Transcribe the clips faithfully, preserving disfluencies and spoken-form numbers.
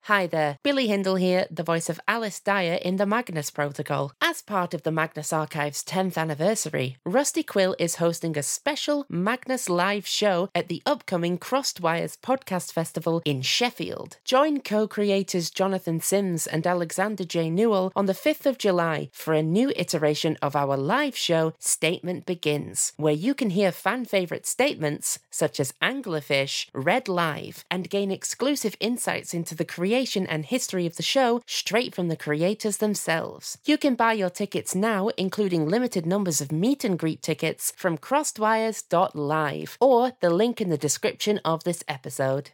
Hi there, Billy Hindle here, the voice of Alice Dyer in the Magnus Protocol. As part of the Magnus Archive's tenth anniversary, Rusty Quill is hosting a special Magnus live show at the upcoming Crossed Wires Podcast Festival in Sheffield. Join co-creators Jonathan Sims and Alexander J. Newell on the fifth of July for a new iteration of our live show, Statement Begins, where you can hear fan-favourite statements such as Anglerfish read live and gain exclusive insights into the creation and history of the show straight from the creators themselves. You can buy your tickets now, including limited numbers of meet and greet tickets, from crossedwires dot live or the link in the description of this episode.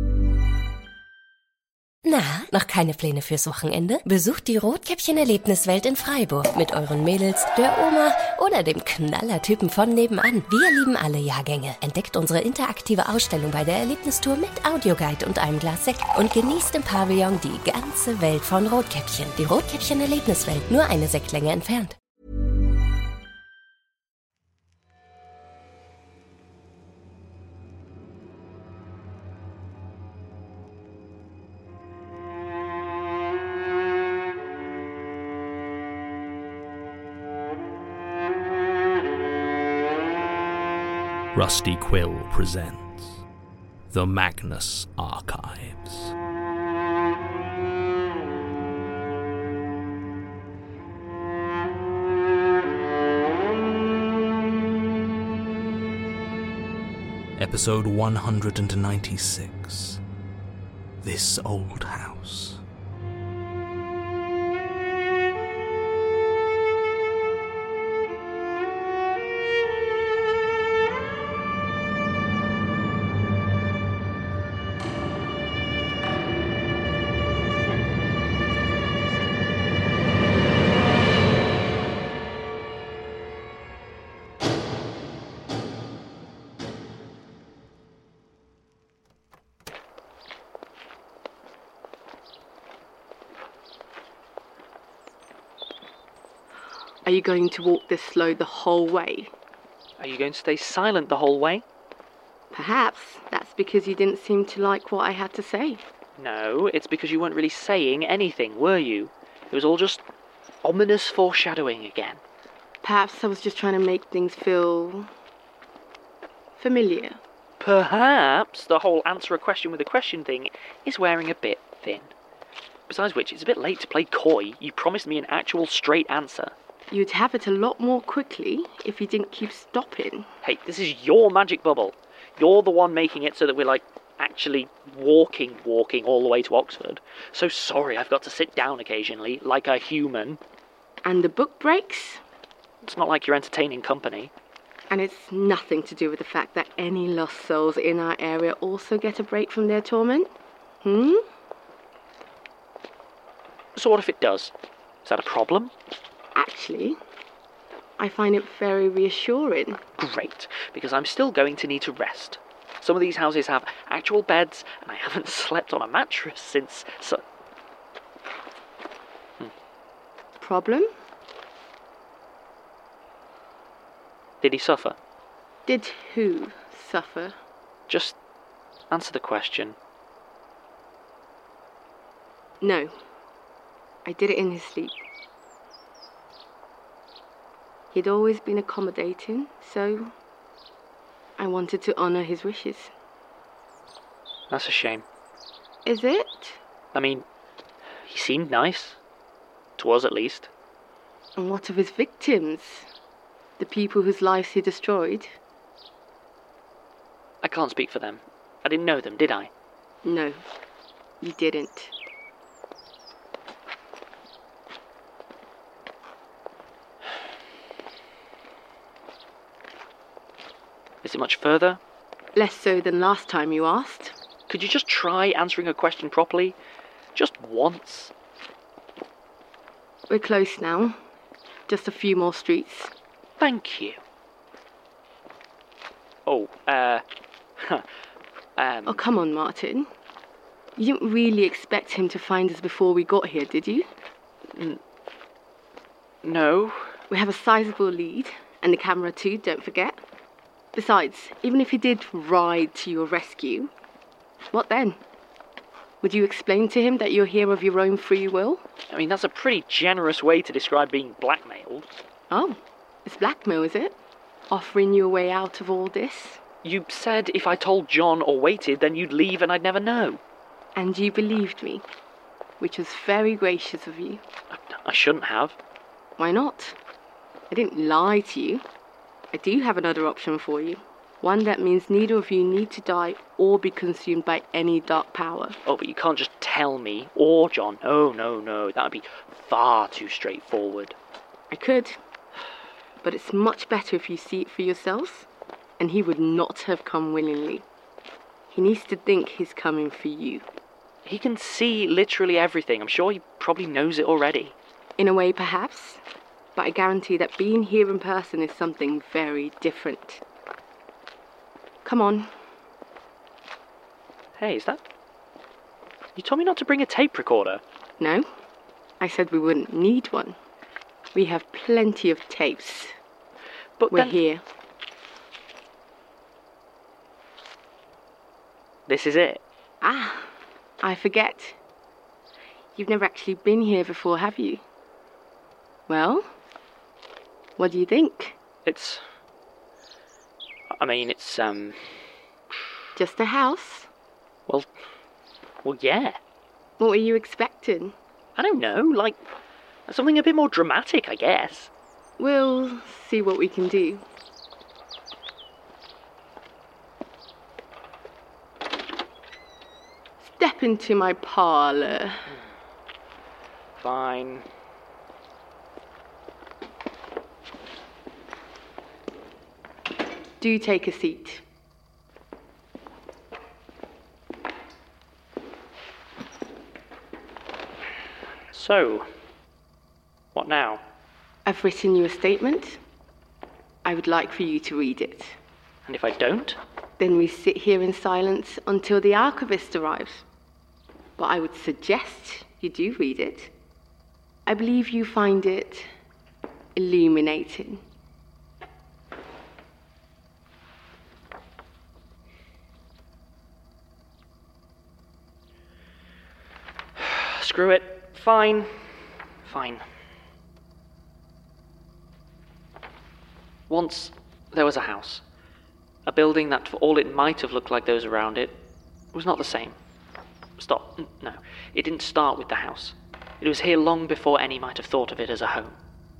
Na, noch keine Pläne fürs Wochenende? Besucht die Rotkäppchen-Erlebniswelt in Freiburg mit euren Mädels, der Oma oder dem Knallertypen von nebenan. Wir lieben alle Jahrgänge. Entdeckt unsere interaktive Ausstellung bei der Erlebnistour mit Audioguide und einem Glas Sekt und genießt im Pavillon die ganze Welt von Rotkäppchen. Die Rotkäppchen-Erlebniswelt, nur eine Sektlänge entfernt. Rusty Quill presents The Magnus Archives. Episode one hundred ninety-six. This Old House. Are you going to walk this slow the whole way? Are you going to stay silent the whole way? Perhaps that's because you didn't seem to like what I had to say. No, it's because you weren't really saying anything, were you? It was all just ominous foreshadowing again. Perhaps I was just trying to make things feel familiar. Perhaps the whole answer a question with a question thing is wearing a bit thin. Besides which, it's a bit late to play coy. You promised me an actual straight answer. You'd have it a lot more quickly if you didn't keep stopping. Hey, this is your magic bubble. You're the one making it so that we're, like, actually walking, walking all the way to Oxford. So sorry I've got to sit down occasionally, like a human. And the book breaks? It's not like you're entertaining company. And it's nothing to do with the fact that any lost souls in our area also get a break from their torment? Hmm? So what if it does? Is that a problem? Actually, I find it very reassuring. Great, because I'm still going to need to rest. Some of these houses have actual beds, and I haven't slept on a mattress since... So... Hmm. Problem? Did he suffer? Did who suffer? Just answer the question. No. I did it in his sleep. He'd always been accommodating, so I wanted to honour his wishes. That's a shame. Is it? I mean, he seemed nice. To us, at least. And what of his victims? The people whose lives he destroyed? I can't speak for them. I didn't know them, did I? No, you didn't. Is it much further? Less so than last time you asked. Could you just try answering a question properly? Just once? We're close now. Just a few more streets. Thank you. Oh, uh... um... Oh, come on, Martin. You didn't really expect him to find us before we got here, did you? N- no. We have a sizable lead, and the camera too, don't forget. Besides, even if he did ride to your rescue, what then? Would you explain to him that you're here of your own free will? I mean, that's a pretty generous way to describe being blackmailed. Oh, it's blackmail, is it? Offering you a way out of all this? You said if I told John or waited, then you'd leave and I'd never know. And you believed me, which was very gracious of you. I, I shouldn't have. Why not? I didn't lie to you. I do have another option for you. One that means neither of you need to die or be consumed by any dark power. Oh, but you can't just tell me or John. Oh, no, no. That would be far too straightforward. I could. But it's much better if you see it for yourselves. And he would not have come willingly. He needs to think he's coming for you. He can see literally everything. I'm sure he probably knows it already. In a way, perhaps. But I guarantee that being here in person is something very different. Come on. Hey, is that... You told me not to bring a tape recorder. No. I said we wouldn't need one. We have plenty of tapes. But We're then... here. This is it. Ah, I forget. You've never actually been here before, have you? Well, what do you think? It's... I mean, it's, um... Just a house? Well, well, yeah. What were you expecting? I don't know, like, something a bit more dramatic, I guess. We'll see what we can do. Step into my parlour. Fine. Do take a seat. So, what now? I've written you a statement. I would like for you to read it. And if I don't? Then we sit here in silence until the archivist arrives. But I would suggest you do read it. I believe you find it illuminating. Screw it. Fine. Fine. Once there was a house. A building that, for all it might have looked like those around it, was not the same. Stop. No. It didn't start with the house. It was here long before any might have thought of it as a home.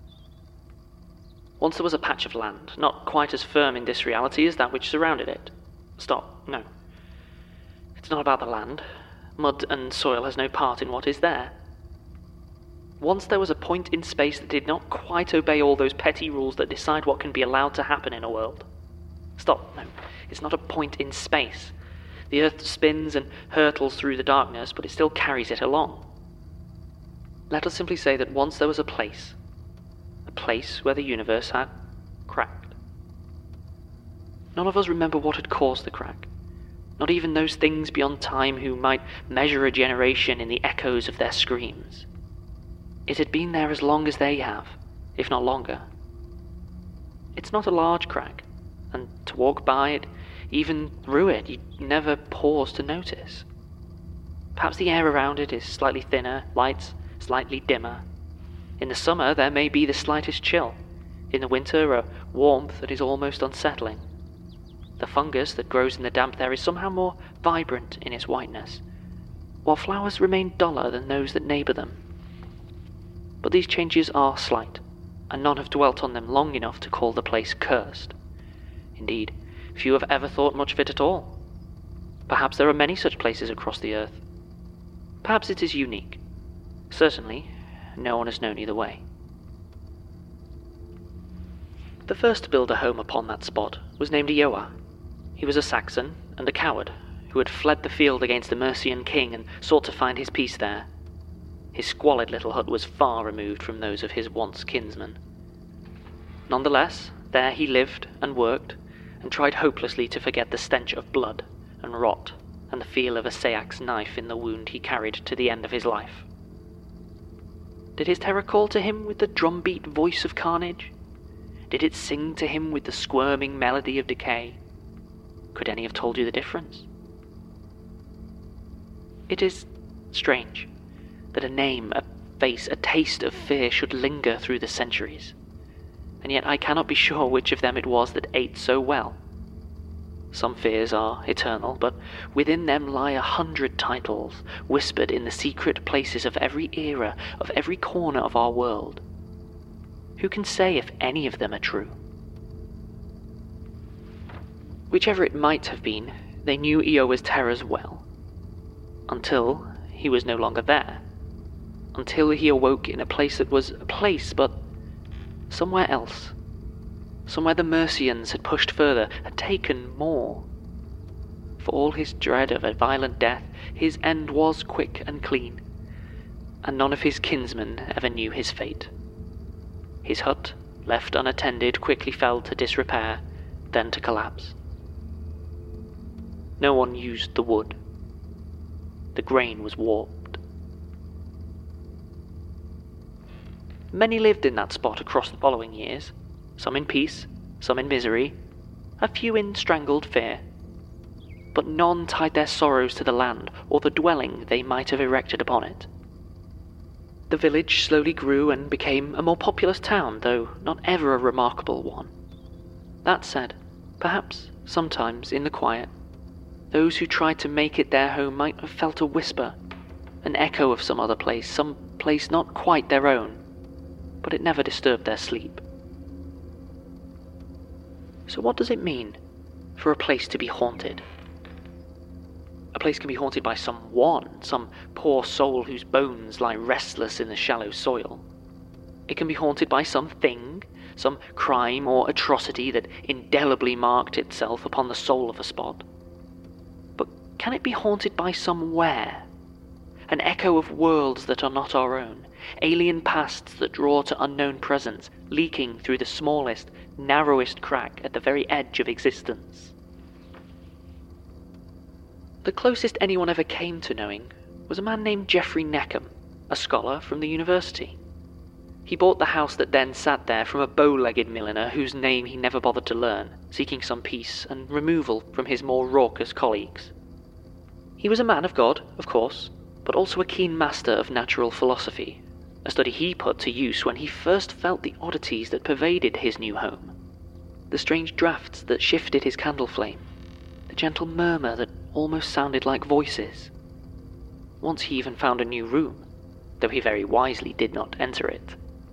Once there was a patch of land, not quite as firm in this reality as that which surrounded it. Stop. No. It's not about the land. Mud and soil has no part in what is there. Once there was a point in space that did not quite obey all those petty rules that decide what can be allowed to happen in a world. Stop. No. It's not a point in space. The Earth spins and hurtles through the darkness, but it still carries it along. Let us simply say that once there was a place, a place where the universe had cracked. None of us remember what had caused the crack. Not even those things beyond time who might measure a generation in the echoes of their screams. It had been there as long as they have, if not longer. It's not a large crack, and to walk by it, even through it, you never pause to notice. Perhaps the air around it is slightly thinner, lights slightly dimmer. In the summer, there may be the slightest chill. In the winter, a warmth that is almost unsettling. The fungus that grows in the damp there is somehow more vibrant in its whiteness, while flowers remain duller than those that neighbour them. But these changes are slight, and none have dwelt on them long enough to call the place cursed. Indeed, few have ever thought much of it at all. Perhaps there are many such places across the earth. Perhaps it is unique. Certainly, no one has known either way. The first to build a home upon that spot was named Eoa. He was a Saxon and a coward who had fled the field against the Mercian king and sought to find his peace there. His squalid little hut was far removed from those of his once kinsmen. Nonetheless, there he lived and worked, and tried hopelessly to forget the stench of blood and rot and the feel of a Sayax's knife in the wound he carried to the end of his life. Did his terror call to him with the drumbeat voice of carnage? Did it sing to him with the squirming melody of decay? Could any have told you the difference? It is Strange that a name, a face, a taste of fear should linger through the centuries, and yet I cannot be sure which of them it was that ate so well. Some fears are eternal, but within them lie a hundred titles, whispered in the secret places of every era, of every corner of our world. Who can say if any of them are true? Whichever it might have been, they knew Iowa's terrors well. Until he was no longer there. Until he awoke in a place that was a place, but somewhere else. Somewhere the Mercians had pushed further, had taken more. For all his dread of a violent death, his end was quick and clean, and none of his kinsmen ever knew his fate. His hut, left unattended, quickly fell to disrepair, then to collapse. No one used the wood. The grain was warped. Many lived in that spot across the following years, some in peace, some in misery, a few in strangled fear. But none tied their sorrows to the land or the dwelling they might have erected upon it. The village slowly grew and became a more populous town, though not ever a remarkable one. That said, perhaps, sometimes, in the quiet, those who tried to make it their home might have felt a whisper, an echo of some other place, some place not quite their own, but it never disturbed their sleep. So what does it mean for a place to be haunted? A place can be haunted by someone, some poor soul whose bones lie restless in the shallow soil. It can be haunted by something, some crime or atrocity that indelibly marked itself upon the soul of a spot. But can it be haunted by somewhere? An echo of worlds that are not our own, alien pasts that draw to unknown presents, leaking through the smallest, narrowest crack at the very edge of existence. The closest anyone ever came to knowing was a man named Geoffrey Neckham, a scholar from the university. He bought the house that then sat there from a bow-legged milliner whose name he never bothered to learn, seeking some peace and removal from his more raucous colleagues. He was a man of God, of course, but also a keen master of natural philosophy, a study he put to use when he first felt the oddities that pervaded his new home. The strange drafts that shifted his candle flame, the gentle murmur that almost sounded like voices. Once he even found a new room, though he very wisely did not enter it.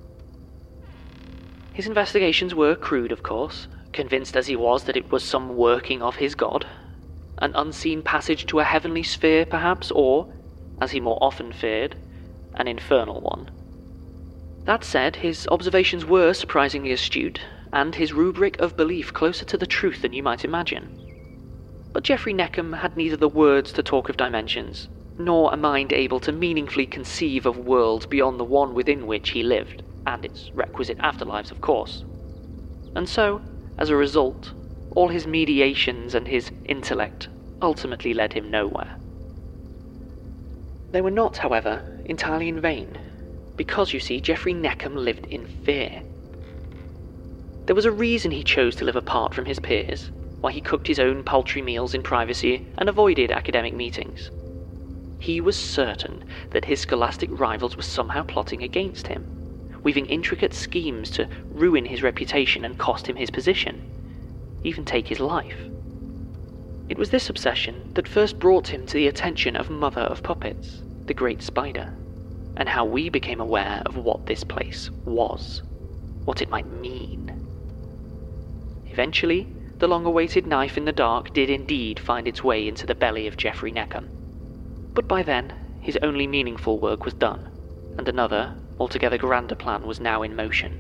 His investigations were crude, of course, convinced as he was that it was some working of his god, an unseen passage to a heavenly sphere, perhaps, or, as he more often feared, an infernal one. That said, his observations were surprisingly astute, and his rubric of belief closer to the truth than you might imagine. But Geoffrey Neckham had neither the words to talk of dimensions, nor a mind able to meaningfully conceive of worlds beyond the one within which he lived, and its requisite afterlives, of course. And so, as a result, all his mediations and his intellect ultimately led him nowhere. They were not, however, entirely in vain, because, you see, Geoffrey Neckham lived in fear. There was a reason he chose to live apart from his peers, why he cooked his own paltry meals in privacy and avoided academic meetings. He was certain that his scholastic rivals were somehow plotting against him, weaving intricate schemes to ruin his reputation and cost him his position, even take his life. It was this obsession that first brought him to the attention of Mother of Puppets, the Great Spider, and how we became aware of what this place was, what it might mean. Eventually, the long-awaited knife in the dark did indeed find its way into the belly of Geoffrey Neckham. But by then, his only meaningful work was done, and another, altogether grander plan was now in motion.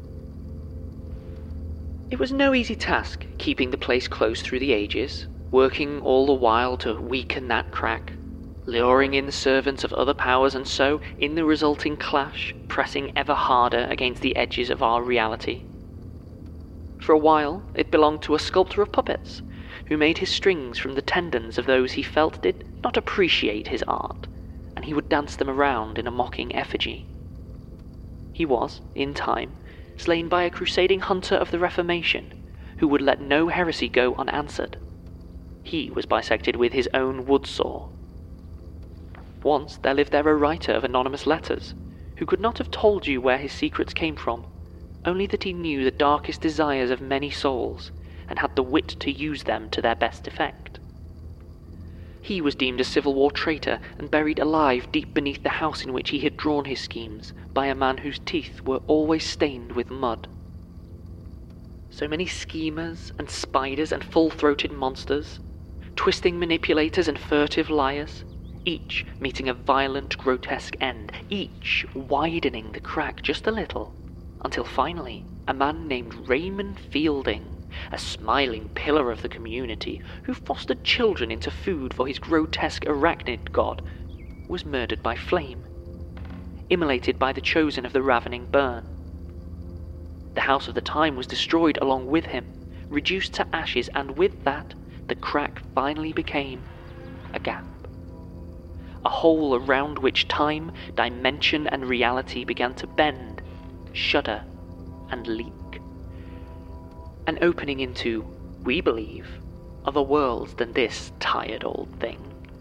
It was no easy task, keeping the place closed through the ages, working all the while to weaken that crack, luring in the servants of other powers, and so, in the resulting clash, pressing ever harder against the edges of our reality. For a while, it belonged to a sculptor of puppets, who made his strings from the tendons of those he felt did not appreciate his art, and he would dance them around in a mocking effigy. He was, in time, slain by a crusading hunter of the Reformation, who would let no heresy go unanswered. He was bisected with his own wood saw. Once there lived there a writer of anonymous letters, who could not have told you where his secrets came from, only that he knew the darkest desires of many souls, and had the wit to use them to their best effect. He was deemed a Civil War traitor and buried alive deep beneath the house in which he had drawn his schemes by a man whose teeth were always stained with mud. So many schemers and spiders and full-throated monsters, twisting manipulators and furtive liars, each meeting a violent, grotesque end, each widening the crack just a little, until finally a man named Raymond Fielding, a smiling pillar of the community who fostered children into food for his grotesque arachnid god, was murdered by flame, immolated by the chosen of the ravening burn. The house of the time was destroyed along with him, reduced to ashes, and with that, the crack finally became a gap. A hole around which time, dimension, and reality began to bend, shudder, and leak. An opening into, we believe, other worlds than this tired old thing.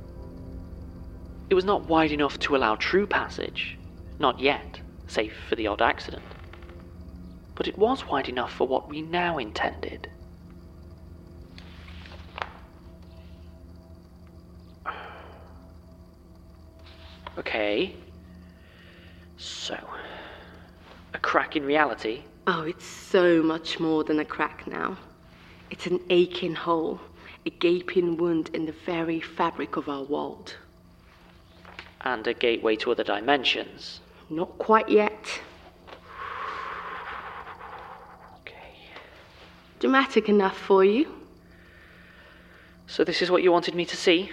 It was not wide enough to allow true passage, not yet, save for the odd accident. But it was wide enough for what we now intended. Okay. So, a crack in reality? Oh, it's so much more than a crack now. It's an aching hole, a gaping wound in the very fabric of our world. And a gateway to other dimensions? Not quite yet. Okay. Dramatic enough for you? So this is what you wanted me to see?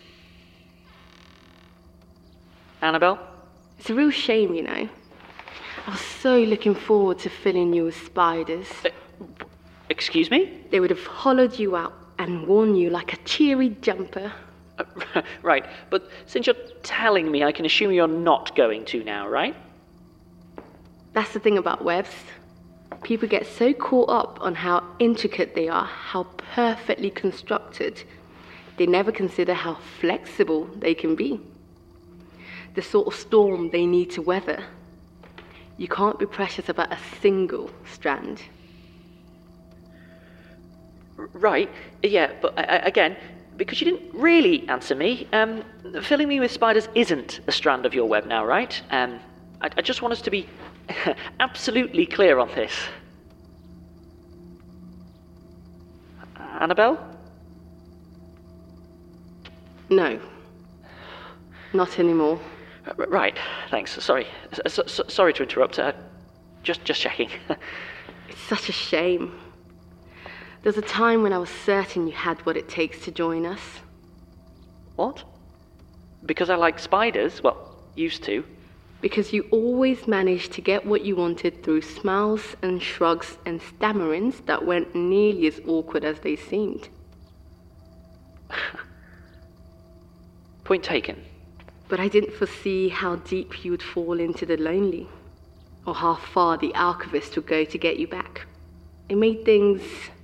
Annabelle? It's a real shame, you know. I was so looking forward to filling you with spiders. Uh, excuse me? They would have hollowed you out and worn you like a cheery jumper. Uh, right, but since you're telling me, I can assume you're not going to now, right? That's the thing about webs. People get so caught up on how intricate they are, how perfectly constructed, they never consider how flexible they can be. The sort of storm they need to weather. You can't be precious about a single strand. Right, yeah, but uh, again, because you didn't really answer me, um, filling me with spiders isn't a strand of your web now, right? Um, I, I just want us to be absolutely clear on this. Annabelle? No. Not anymore. R- right, thanks. Sorry. S- s- sorry to interrupt. Uh, just, just checking. It's such a shame. There was a time when I was certain you had what it takes to join us. What? Because I like spiders? Well, used to. Because you always managed to get what you wanted through smiles and shrugs and stammerings that weren't nearly as awkward as they seemed. Point taken. But I didn't foresee how deep you would fall into the lonely, or how far the archivist would go to get you back. It made things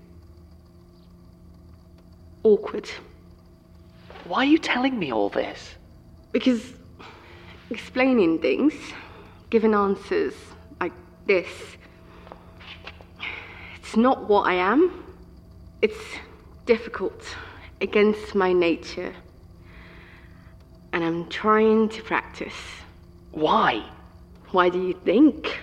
awkward. Why are you telling me all this? Because explaining things, giving answers like this, it's not what I am. It's difficult, against my nature. And I'm trying to practice. Why? Why do you think?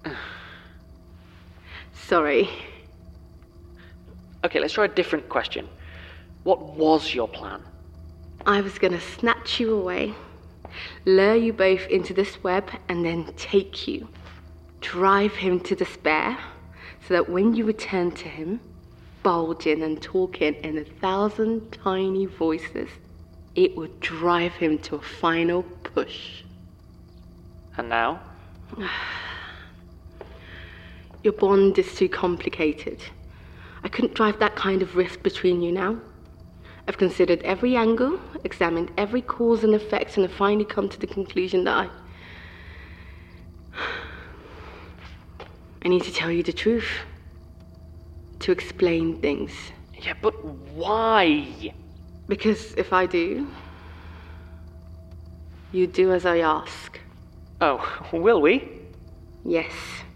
Sorry. Okay, let's try a different question. What was your plan? I was gonna snatch you away, lure you both into this web, and then take you. Drive him to despair, so that when you return to him, bulging and talking in a thousand tiny voices, it would drive him to a final push. And now? Your bond is too complicated. I couldn't drive that kind of rift between you now. I've considered every angle, examined every cause and effect, and have finally come to the conclusion that I... I need to tell you the truth. To explain things. Yeah, but why? Because if I do, You do as I ask. Oh, will we? Yes.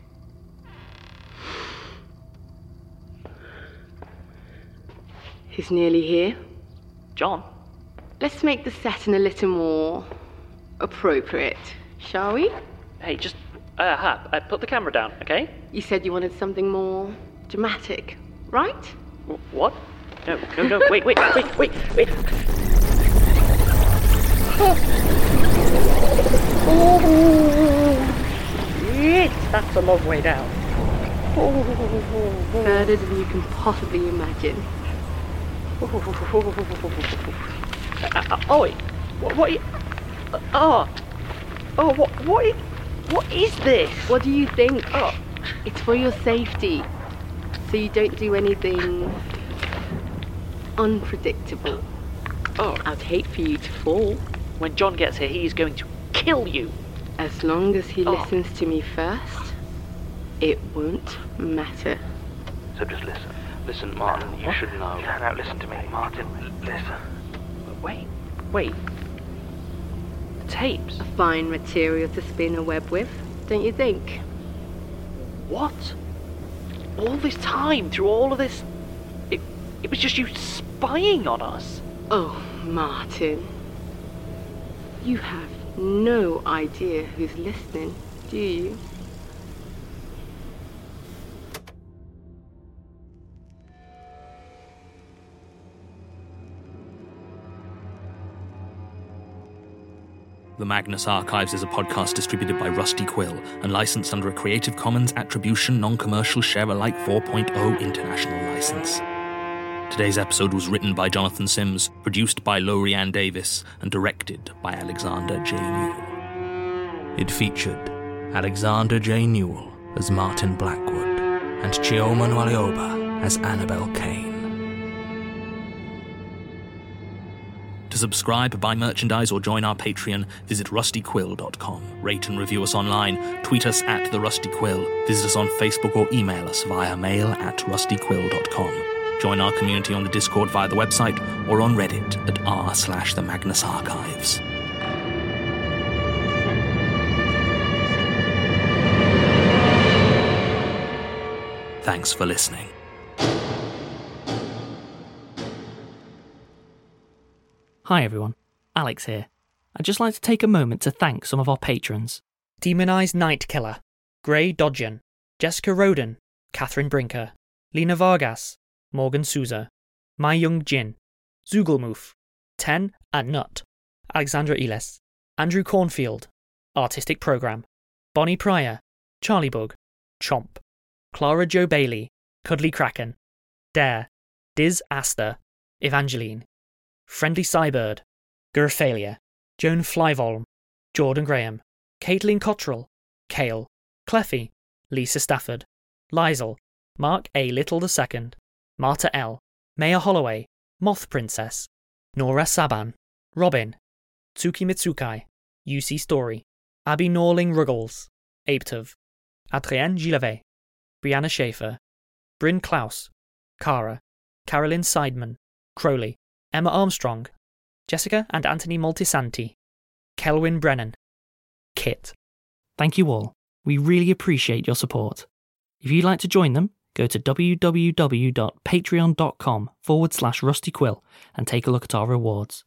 He's nearly here. John? Let's make the setting a little more appropriate, shall we? Hey, just, uh, Hap, uh, put the camera down, okay? You said you wanted something more dramatic, right? W- what? No, no, no, wait, wait, wait, wait, wait. Shit, that's a long way down. Further than you can possibly imagine. Uh, uh, oh, wait. What? What? Uh, oh. Oh, what? What? Is, what is this? What do you think? Oh. It's for your safety, so you don't do anything unpredictable. Oh. I'd hate for you to fall. When John gets here, he is going to kill you. As long as he Oh. listens to me first, it won't matter. So just listen. Listen, Martin, you should know. No, no, listen to me. Martin, l- listen. Wait, wait. The tapes? A fine material to spin a web with, don't you think? What? All this time, through all of this, it, it was just you spying on us? Oh, Martin. You have no idea who's listening, do you? The Magnus Archives is a podcast distributed by Rusty Quill and licensed under a Creative Commons Attribution Non-Commercial Share-alike four point oh international license. Today's episode was written by Jonathan Sims, produced by Lorianne Davis, and directed by Alexander J. Newell. It featured Alexander J. Newell as Martin Blackwood and Chioma Nwalioba as Annabelle Kane. To subscribe, buy merchandise, or join our Patreon, visit rusty quill dot com. Rate and review us online, tweet us at The Rusty Quill, visit us on Facebook, or email us via mail at rusty quill dot com. Join our community on the Discord via the website or on Reddit at r slash the Magnus Archives. Thanks for listening. Hi everyone, Alex here. I'd just like to take a moment to thank some of our patrons. Demonized Night Killer, Grey Dodgen, Jessica Roden, Catherine Brinker, Lena Vargas, Morgan Souza, My Young Jin, Zugelmoof, Ten and Nut, Alexandra Eles, Andrew Cornfield, Artistic Program, Bonnie Pryor, Charlie Bug, Chomp, Clara Jo Bailey, Cuddly Kraken, Dare, Diz Aster, Evangeline, Friendly Cybird, Gurphalia, Joan Flyvolm, Jordan Graham, Caitlin Cottrell, Kale, Cleffy, Lisa Stafford, Lizel, Mark A. Little the Second, Marta L., Maya Holloway, Moth Princess, Nora Saban, Robin, Tsuki Mitsukai, U C Story, Abby Norling Ruggles, Apetov, Adrienne Gilavet, Brianna Schaefer, Bryn Klaus, Cara, Carolyn Seidman, Crowley, Emma Armstrong, Jessica and Anthony Moltisanti, Kelwyn Brennan, Kit. Thank you all. We really appreciate your support. If you'd like to join them, go to www.patreon.com forward slash rustyquill and take a look at our rewards.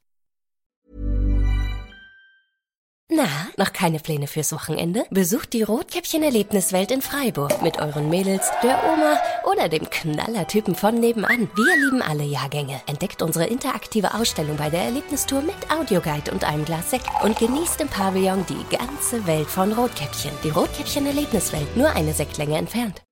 Na, noch keine Pläne fürs Wochenende? Besucht die Rotkäppchen-Erlebniswelt in Freiburg mit euren Mädels, der Oma oder dem Knallertypen von nebenan. Wir lieben alle Jahrgänge. Entdeckt unsere interaktive Ausstellung bei der Erlebnistour mit Audioguide und einem Glas Sekt und genießt im Pavillon die ganze Welt von Rotkäppchen. Die Rotkäppchen-Erlebniswelt, nur eine Sektlänge entfernt.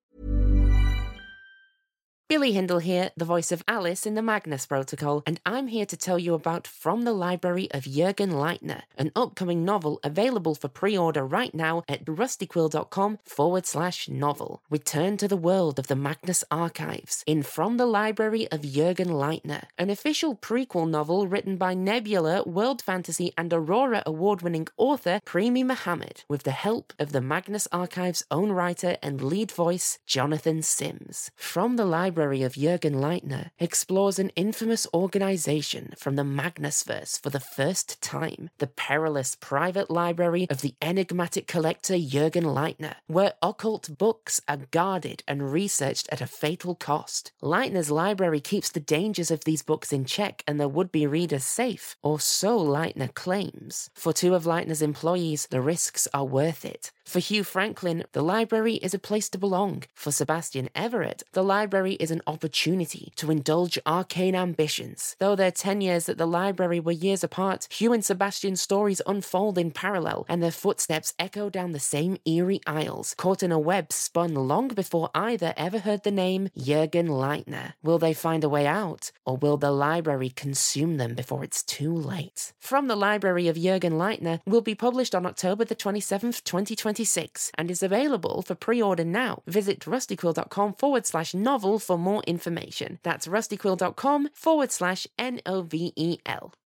Billy Hindle here, the voice of Alice in the Magnus Protocol, and I'm here to tell you about From the Library of Jürgen Leitner, an upcoming novel available for pre-order right now at rustyquill.com forward slash novel. Return to the world of the Magnus Archives in From the Library of Jürgen Leitner, an official prequel novel written by Nebula, World Fantasy and Aurora award-winning author Premi Mohammed, with the help of the Magnus Archives' own writer and lead voice, Jonathan Sims. From the Library Library of Jürgen Leitner explores an infamous organization from the Magnusverse for the first time, the perilous private library of the enigmatic collector Jürgen Leitner, where occult books are guarded and researched at a fatal cost. Leitner's library keeps the dangers of these books in check and their would-be readers safe, or so Leitner claims. For two of Leitner's employees, the risks are worth it. For Hugh Franklin, the library is a place to belong. For Sebastian Everett, the library is an opportunity to indulge arcane ambitions. Though their ten years at the library were years apart, Hugh and Sebastian's stories unfold in parallel, and their footsteps echo down the same eerie aisles, caught in a web spun long before either ever heard the name Jürgen Leitner. Will they find a way out, or will the library consume them before it's too late? From the Library of Jürgen Leitner will be published on October the twenty-seventh, twenty twenty-six, and is available for pre-order now. Visit rustyquill.com forward slash novel for more information. That's rustyquill.com forward slash N O V E L.